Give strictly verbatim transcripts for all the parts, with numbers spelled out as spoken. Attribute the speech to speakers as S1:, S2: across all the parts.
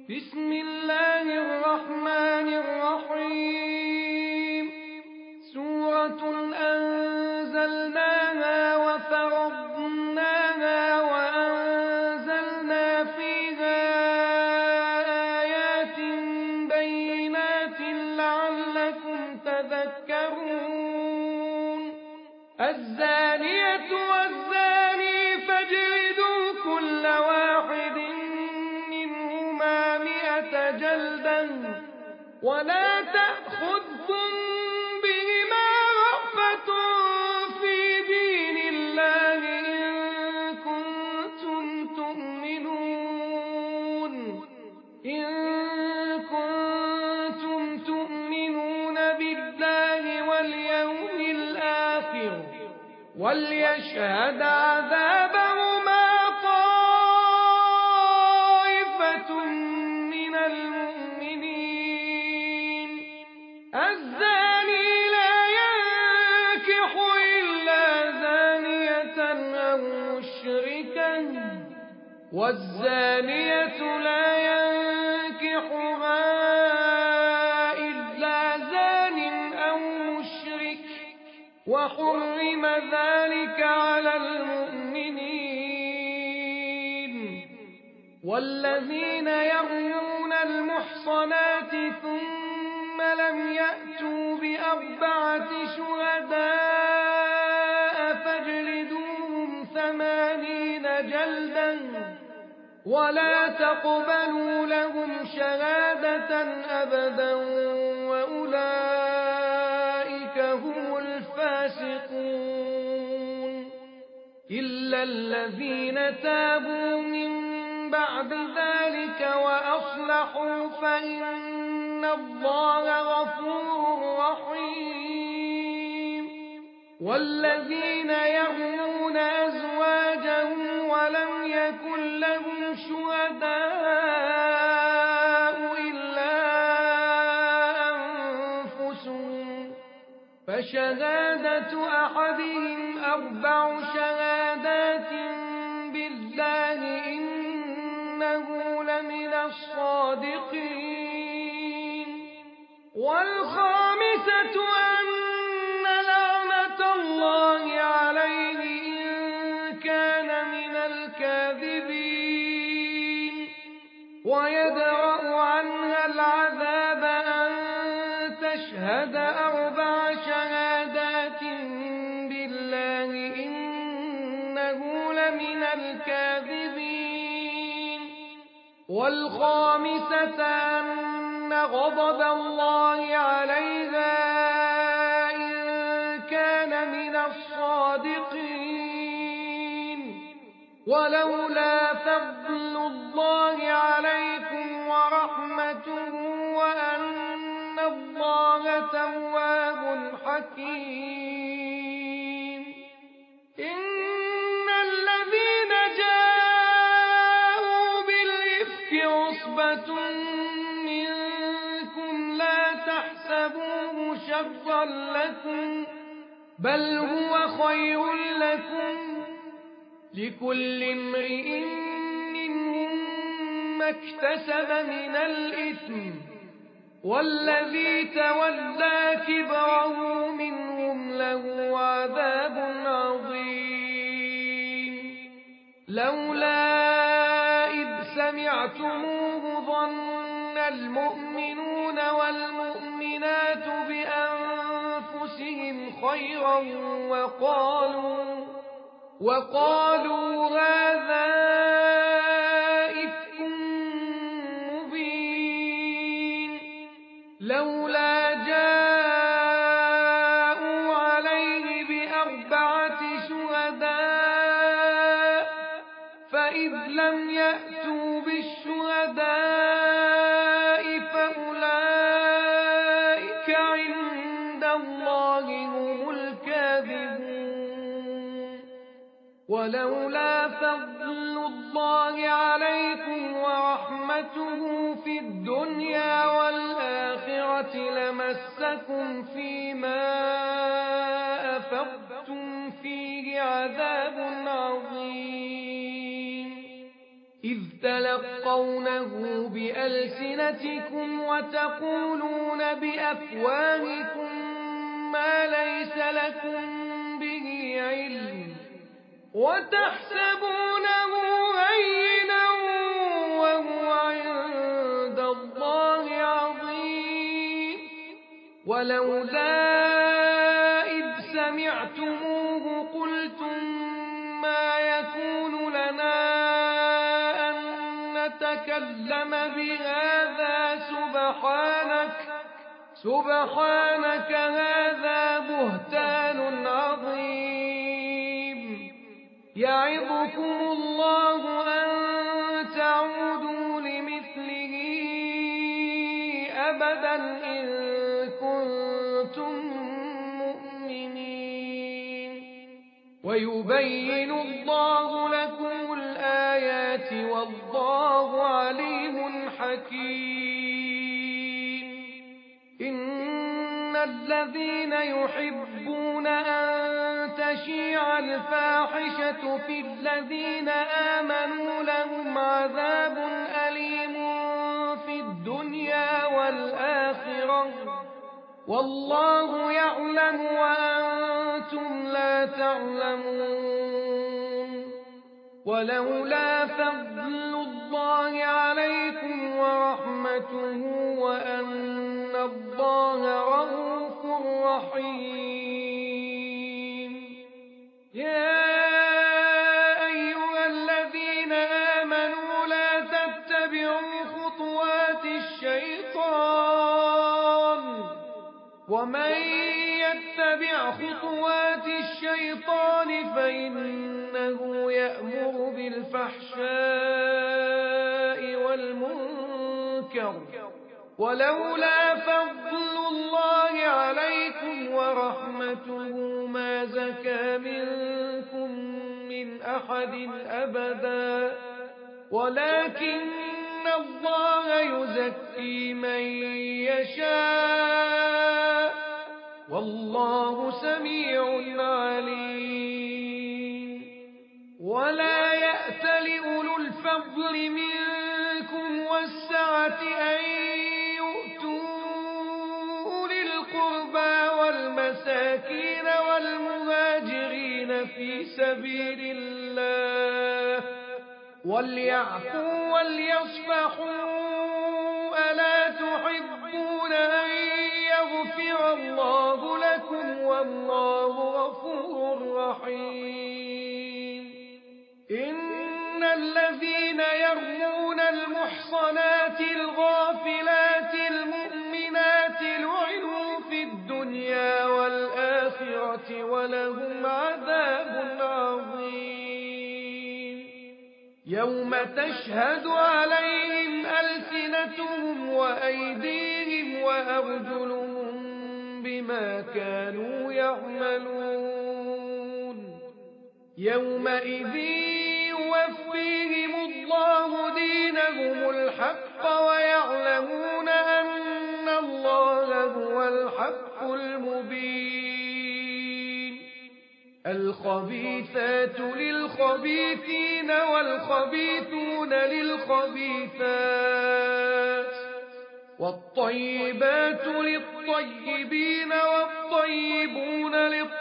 S1: بسم الله الرحمن الرحيم سورة أنزلناها وفرضناها وأنزلنا فيها آيات بينات لعلكم تذكرون الزانية والزاني فاجلدوا كل واحد منهما مئة جلدة ولا تأخذكم بهما رأفة في دين الله إن كنتم تؤمنون إن كنتم تؤمنون بالله واليوم الآخر وليشهد عذابهما طائفة من المؤمنين الزاني لا ينكح إلا زانية أو مشركا والزانية لا ينكحها إلا زان أو مشرك وحرم ذلك على المؤمنين والذين يرمون المحصنات ثم لم يأتوا بأربعة شهداء فاجلدوهم ثمانين جلدا ولا تقبلوا لهم شهادة أبدا وأولئك هم الفاسقون إلا الذين تابوا من بعد ذلك وأصلحوا فإن الله غفور رحيم والذين يرمون أزواجهم ولم يكن لهم شهداء إلا أنفسهم فشهادة أحدهم أربع شهادات بالله إنه لمن الصادقين والخامسة أن لعنة الله عليه إن كان من الكاذبين ويدرأ عنها العذاب أن تشهد أربع شهادات بالله إنه لمن الكاذبين والخامسة أن غضب الله عليها إن كان من الصادقين ولولا فضل الله عليكم ورحمته وأن الله تواب حكيم إن الذين جاءوا بالإفك عصبة منكم لا تحسبوه شرا لكم بل هو خير لكم لكل امرئ منهم ما اكتسب من الإثم والذي تولى كبره منهم له عذاب عظيم لولا إذ سمعتموه ظن المؤمنون والمؤمنات بأنفسهم خيرا وقالوا وقالوا هذا إفك مبين لولا جاءوا عليه بأربعة شهداء فإذ لم يأتوا بالشهداء فأولئك عند الله هم الكاذبون ولولا فضل الله عليكم ورحمته في الدنيا والآخرة لمسكم فيما أفضتم فيه عذاب عظيم إذ تلقونه بألسنتكم وتقولون بأفواهكم ما ليس لكم به علم وتحسبونه هينا وهو عند الله عظيم ولولا إذ سمعتموه قلتم ما يكون لنا أن نتكلم بهذا سبحانك سبحانك هذا بهتان عظيم يعظكم الله أن تعودوا لمثله أبدا إن كنتم مؤمنين ويبين الله لكم الآيات والله عليم حكيم إن الذين يحبون أن تشيع الفاحشة في الذين آمنوا لهم عذاب أليم في الدنيا والآخرة والله يعلم وأنتم لا تعلمون ولولا فضل الله عليكم ورحمته وأن الله رءوف رحيم يا أيها الذين آمنوا لا تتبعوا خطوات الشيطان ومن يتبع خطوات الشيطان فإنه يأمر بالفحشاء والمنكر ولولا فضل الله عليكم ورحمته ما زكى منكم من أحد أبدا ولكن الله يزكي من يشاء والله سميع عليم ولا يأتل أولو الفضل منكم والسعة أن يؤتوا أولي القربى والمساكين والمهاجرين في سبيل الله وليعفوا وليصفحوا ألا تحبون أن يغفر الله لكم والله غفور رحيم إن الذين يرمون المحصنات الغافلات المؤمنات لعنوا في الدنيا والآخرة ولهم عذاب عظيم يوم تشهد عليهم ألسنتهم وأيديهم وأرجلهم بما كانوا يعملون يومئذ يوفيهم الله دينهم الحق ويعلمون أن الله هو الحق المبين الخبيثات للخبيثين والخبيثون للخبيثات والطيبات للطيبين والطيبون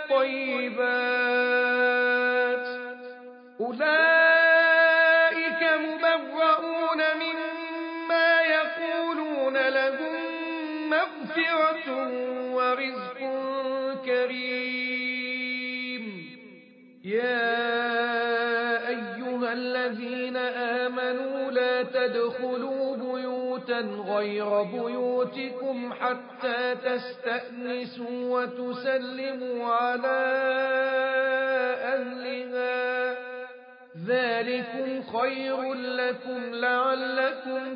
S1: للطيبات أولئك مبرؤون مما يقولون لهم مغفرة ورزق كريم يا أيها الذين آمنوا لا تدخلوا بيوتا غير بيوتكم حتى تستأنسوا وتسلموا على أهلها ذلكم خير لكم لعلكم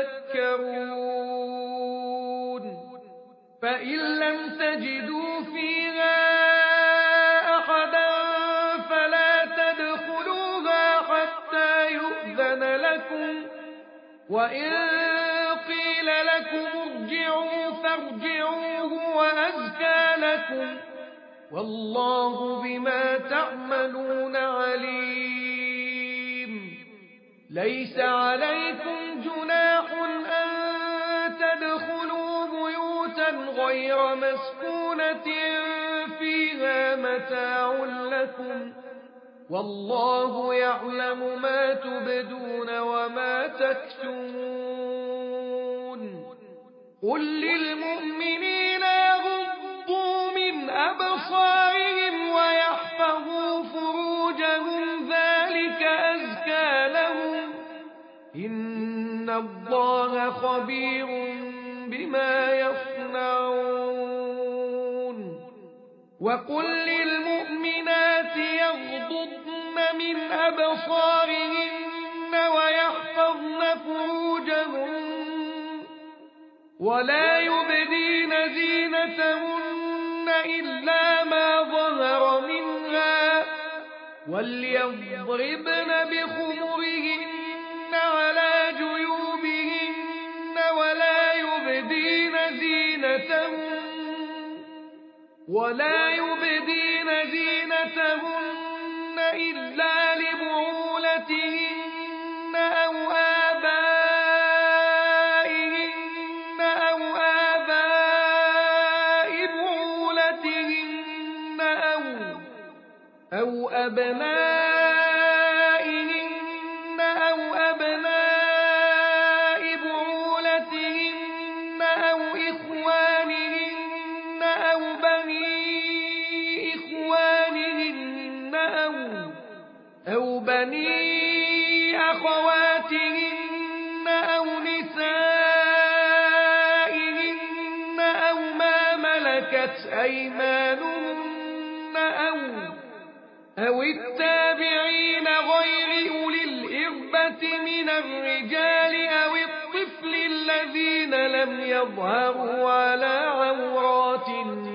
S1: تذكرون فإن لم تجدوا فيها أحدا فلا تدخلوها حتى يؤذن لكم وإن قيل لكم ارجعوا فارجعوا هو أزكى لكم والله بما تعملون عليم ليس عليكم جناح أن تدخلوا بيوتا غير مسكونة فيها متاع لكم والله يعلم ما تبدون وما تكتمون قل للمؤمنين يغضوا من أبصارهم ويحفظوا فروجهم ذلك أزكى لهم إن الله خبير بما يصنعون وقل للمؤمنات يغضضن من أبصارهن ويحفظن فروجهن ولا يبدين زينتهن إلا ما ظهر منها وليضربن بخمرهن على جيوبهن ولا يبدين زينتهن ولا يبدين زينتهن إلا لبعولتهن أو آبائهن أو آباء بعولتهن أو أو أبنائهن أو أبناء بعولتهن أو إخوانهن أو بني إخوانهن أو أو بني أخواتهن أو نسائهن أو ما ملكت أيمانهن أو أو التابعين غير أولي الإربة من الرجال أو الطفل الذين لم يظهروا على عورات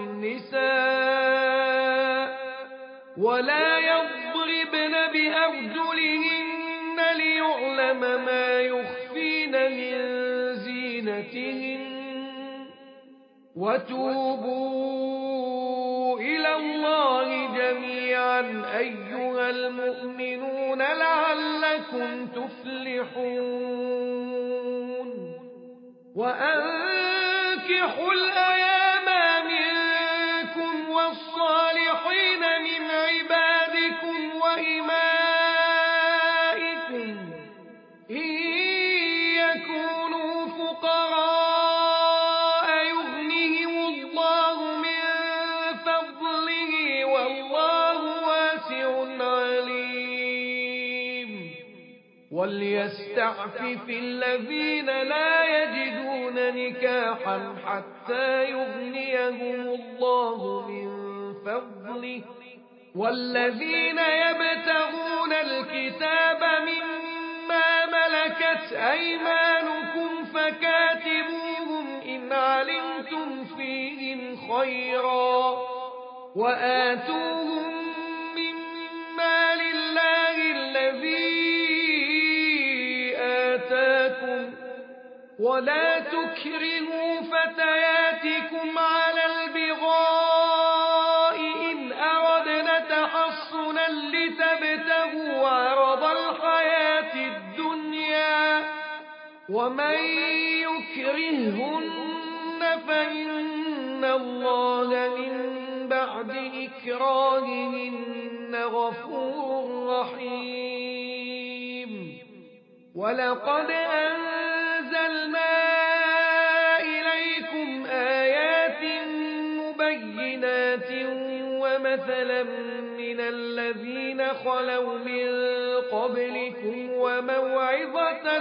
S1: النساء ولا يضربن بأرجلهن ليعلم ما يخفين من زينتهن وتوبوا إلى الله جميعا أيها المؤمنون لعلكم تفلحون وأنكحوا الأيام منكم والصالحين من عبادكم وإمائكم إن يكونوا فقراء يغنهم الله من فضله والله واسع عليم وليستعفف الذين لا يجدون نكاحا حتى يغنيهم الله من فضله والذين يبتغون الكتاب مما ملكت أيمانكم فكاتبوهم إن علمتم فيهم خيرا وآتوهم مما لله الذي آتاكم ولا تكرهوا فتياتكم على البغاء إن أردنا تحصنا لتبتغوا عرض الحياة الدنيا ومن يكرهن فإن الله من بعد إكراههن غفور رحيم ولقد أنزلنا إليكم آيات مبينات ومثلا من الذين خلوا من قبلكم وموعظة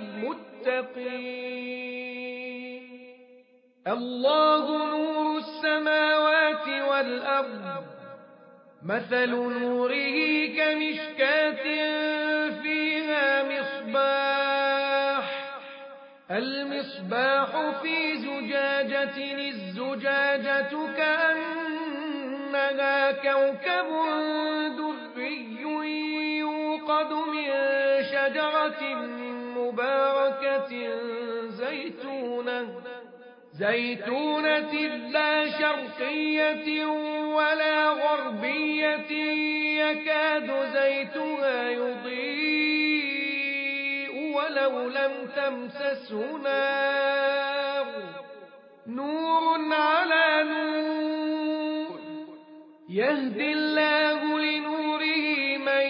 S1: للمتقين الله نور السماوات والأرض مثل نوره كمشكاة فيها مصباح المصباح في زجاجة الزجاجة كأنها كوكب دري يوقد من شجرة مباركة زيتونة زيتونة لا شرقية ولا غربية يكاد زيتها يضيء ولو لم تمسسه نار نور على نور يهدي الله لنوره من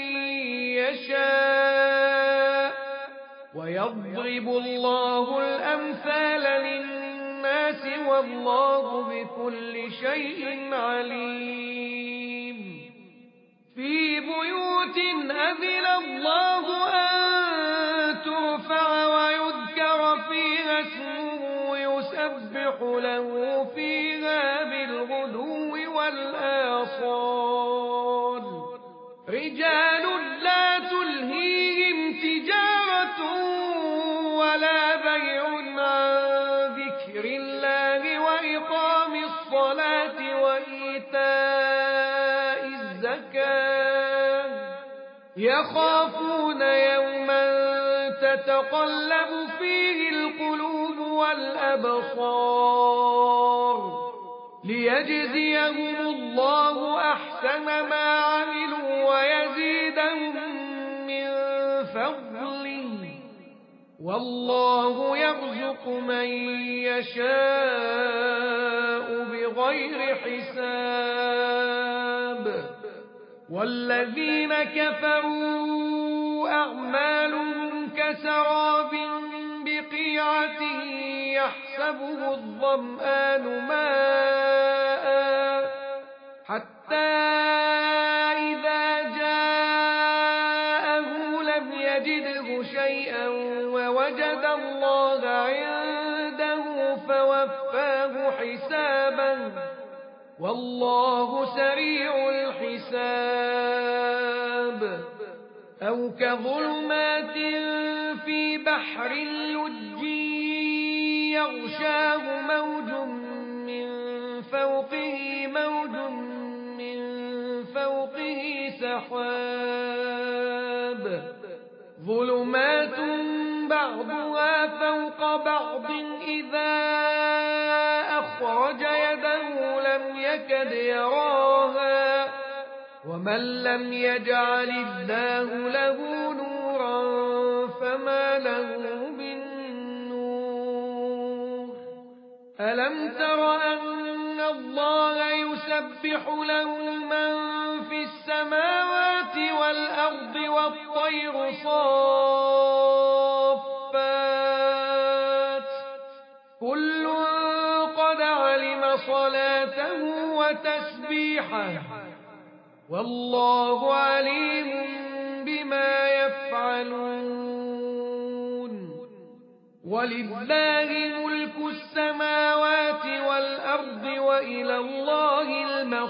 S1: يشاء ويضرب الله الأمثال للناس والله بكل شيء عليم في بيوت أذن الله أن ترفع ويذكر فيها اسمه يسبح له فيها بالغدو والآصال رجال لا تلهيهم تجارة ولا بيع عن ذكر الله وإقام الصلاة وإيتاء الزكاة يخافون يوما تتقلب فيه القلوب والأبصار ليجزيهم الله أحسن ما عملوا ويزيدهم من فضله والله يرزق من يشاء بغير حساب والذين كفروا أعمالهم كسراب بقيعة يحسبه الظمآن ماء حتى إذا جاءه لم يجده شيئا ووجد الله عنده فوفاه حسابا والله سريع الحساب أو كظلمات في بحر لجي يغشاه موج من فوقه موج من فوقه سحاب ظلمات بعضها فوق بعض إذا أخرج يده لم يكد يراها ومن لم يجعل الله له نورا فما له من نور ألم تر أن الله يسبح له من في السماوات والأرض والطير صافات كل قد علم صلاته وتسبيحه والله عليم بما يفعلون ولله ملك السماوات والأرض وإلى الله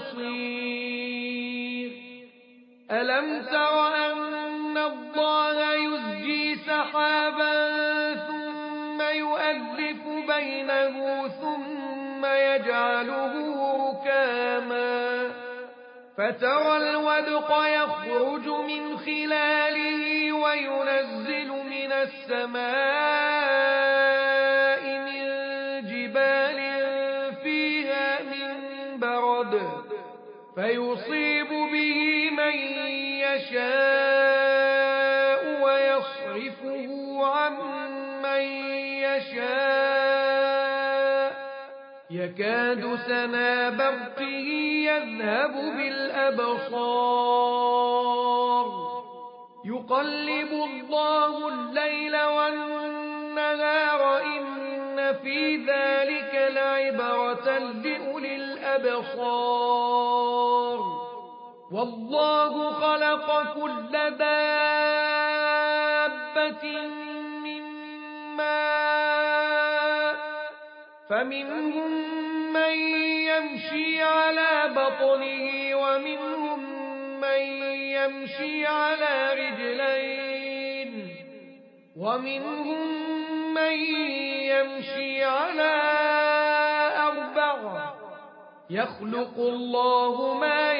S1: المصير ألم تر أن الله يزجي سحابا ثم يؤلف بينه ثم يجعله ركاما فترى الودق يخرج من خلاله وينزل من السماء من جبال فيها من برد فيصيب به من يشاء ويصرفه عن من يشاء يكاد سنا برقه يذهب بالأبصار يقلب الله الليل والنهار إن في ذلك لعبرة لأولي الأبصار والله خلق كل دابة من ماء فمنهم من يمشي على بطنه ومنهم من يمشي على رجلين ومنهم من يمشي على أربع يخلق الله ما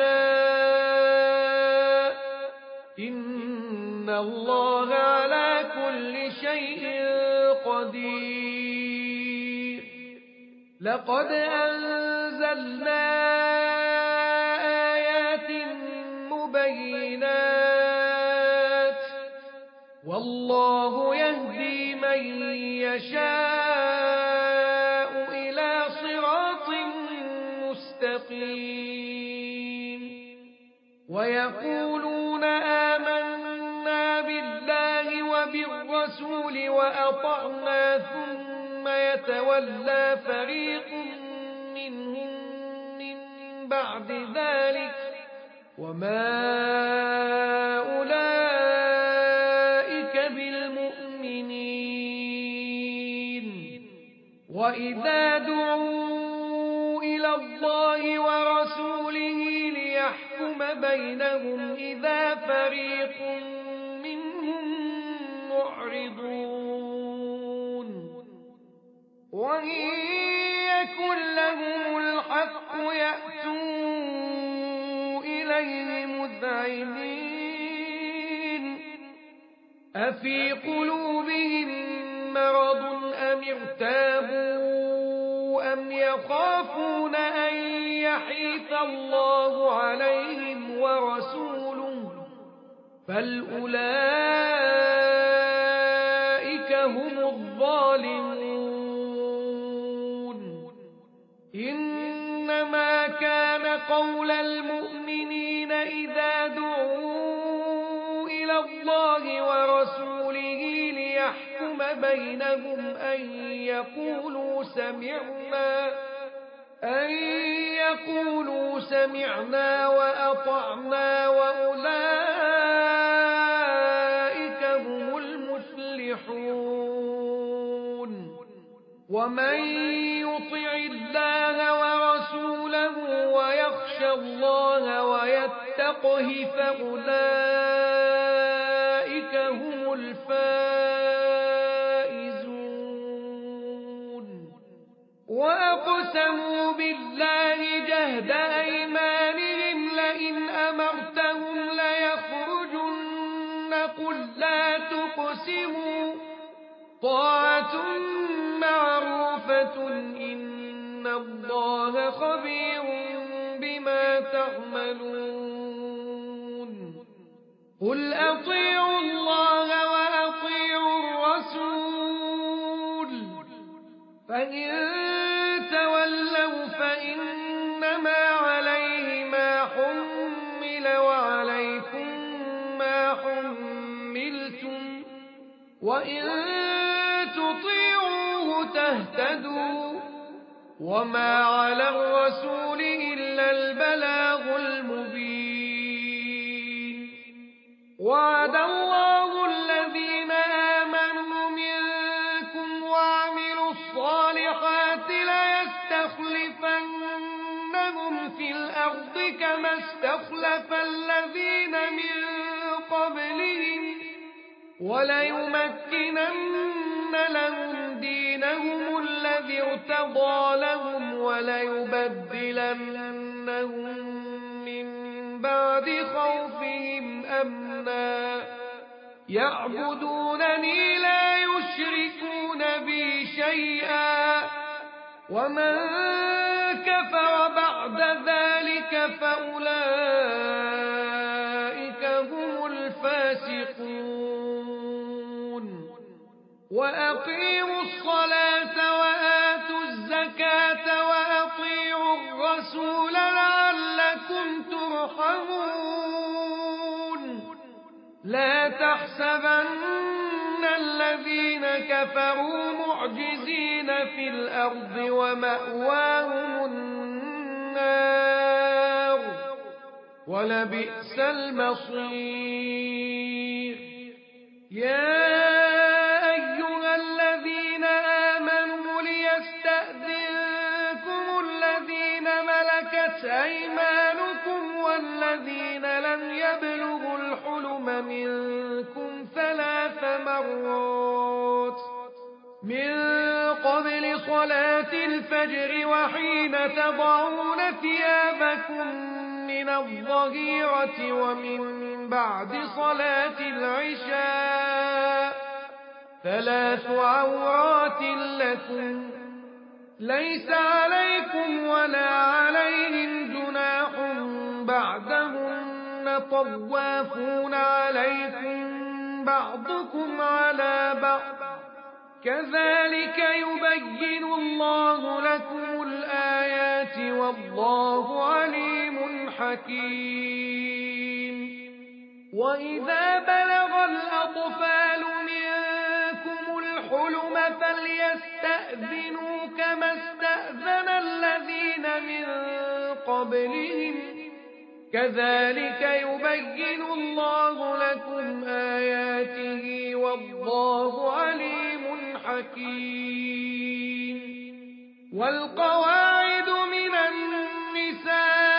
S1: يشاء إن الله على كل شيء قدير لقد أنزلنا آيات مبينات والله والله يهدي من يشاء إلى صراط مستقيم ويقولون آمنا بالله وبالرسول وأطعنا ثم يتولى فريق منهم من بعد ذلك وما أولئك بالمؤمنين وإذا دعوا إلى الله ورسوله ليحكم بينهم إذا فريق منهم معرضون وإن يكن لهم الحق يأتوا إليه مذعنين أفي قلوبهم مرض أم ارتابوا أم يخافون أن يحيف الله عليهم ورسوله بل أولئك هم الظالمون إنما كان قول المؤمنين إذا دعوا إلى الله ورسوله ليحكم بينهم أن يقولوا سمعنا أن يقولوا سمعنا وأطعنا وأولئك هم المفلحون ومن يطع الله ورسوله ويخشى الله ويتقه فأولئك هم الفائزون وأقسموا بالله جهد أيمانهم لئن أمرتهم ليخرجن قل لا تقسموا طاعة معروفة إن الله خبير بما تعملون قل أطيعوا الله وأطيعوا الرسول فإن تولوا فإنما عليه ما حمل وعليكم ما حملتم وإن تطيعوه تهتدوا وما على الرسول إلا البلاغ المبين وعد الله الذين آمنوا منكم وعملوا الصالحات ليستخلفنهم في الأرض كما استخلف الذين من قبلهم وليمكنن لهم دينهم الذي ارتضى لهم وليبدلنهم من بعد خوفهم أمنا يعبدونني لا يشركون بي شيئا ومن كفر بعد ذلك فأولئك هم الفاسقون وأقيموا الصلاة وآتوا الزكاة وأطيعوا الرسول لعلكم ترحمون لا تحسبن الذين كفروا معجزين في الأرض ومأواهم النار ولبئس المصير يا أيها الذين آمنوا ليستأذنكم الذين ملكت أيمانكم والذين لم يبلغوا الحلم منكم ثلاث مرات من قبل صلاة الفجر وحين تضعون ثيابكم من الظهيرة ومن بعد صلاة العشاء ثلاث عورات لكم ليس عليكم ولا عليهم جناح بعدهن طوافون عليكم بعضكم على بعض كذلك يبين الله لكم الآيات والله عليم حكيم وإذا بلغ الأطفال منكم الحلم فليستأذنوا كما استأذن الذين من قبلهم كذلك يبين الله لكم آياته والله عليم حكيم والقواعد من النساء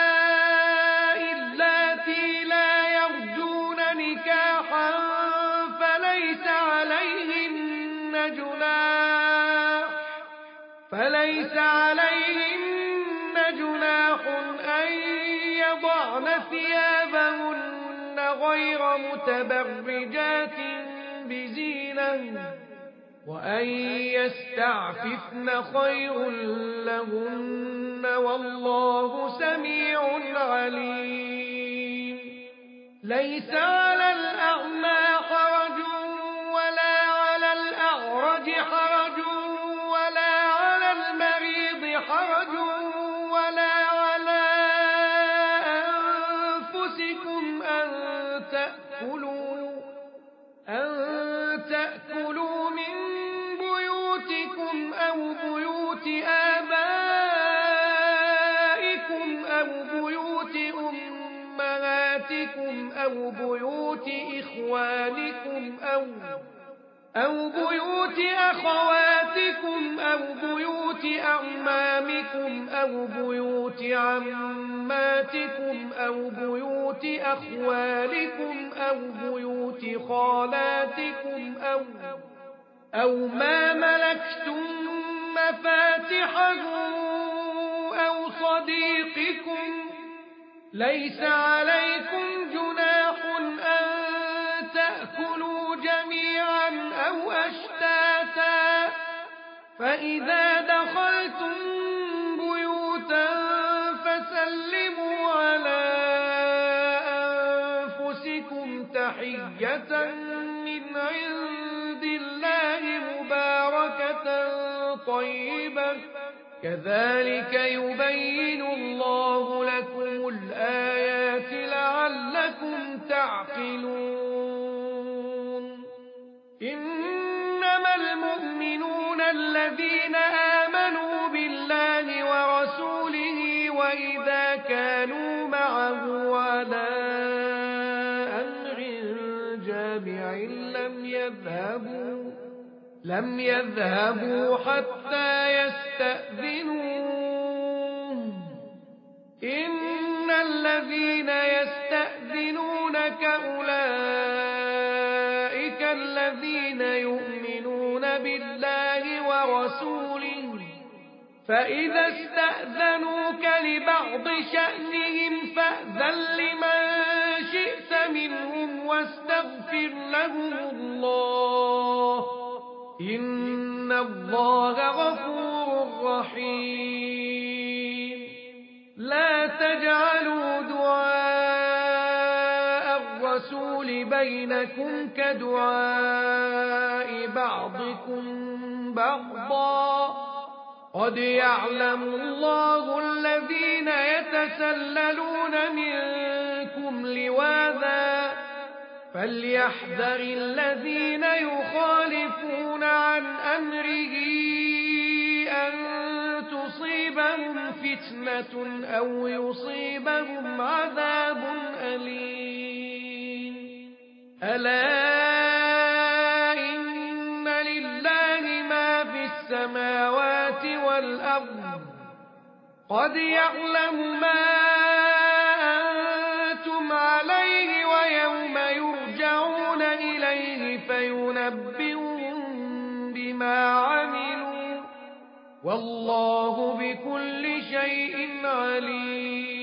S1: اللاتي لا يرجون نكاحا فليس عليهن جناح فليس عليهن جناح أن يضعن ثيابهن غير متبرجات بزينة وأن يستعففن خير لهن والله سميع عليم ليس على الأعمى حرج ولا على الأعرج حرج ولا على المريض حرج ولا على أنفسكم أن تأكلوا, أن تأكلوا من بيوتكم أو بيوت آبائكم أو بيوت أمهاتكم أو بيوت إخوانكم أو أو بيوت أخواتكم أو بيوت أعمامكم أو بيوت عماتكم أو بيوت أخوالكم أو بيوت خالاتكم أو أو ما ملكتم مفاتحه أو صديقكم ليس عليكم جناح أن تأكلوا جميعا أو أشتاتا فإذا دخلتم بيوتا فسلموا على أنفسكم تحية من عند الله مباركة طيبة كذلك يبين الله لكم الآيات لعلكم تعقلون إنما المؤمنون الذين آمنوا بالله ورسوله وإذا كانوا معه على أمر جامع لم يذهبوا لم يذهبوا حتى يستأذنوه إن الذين يستأذنونك أولئك الذين يؤمنون بالله ورسوله فإذا استأذنوك لبعض شأنهم فأذن لمن شئت منهم واستغفر لهم الله إن الله غفور رحيم لا تجعلوا دعاء الرسول بينكم كدعاء بعضكم بعضا قد يعلم الله الذين يتسللون منكم لواذا فليحذر الذين يخالفون عن أمره أن تصيبهم فتنة أو يصيبهم عذاب أليم ألا إن لله ما في السماوات والأرض قد يعلم ما أنتم عليه ويوم يرجعون إليه فينبئهم بما عملوا والله بكل شيء عليم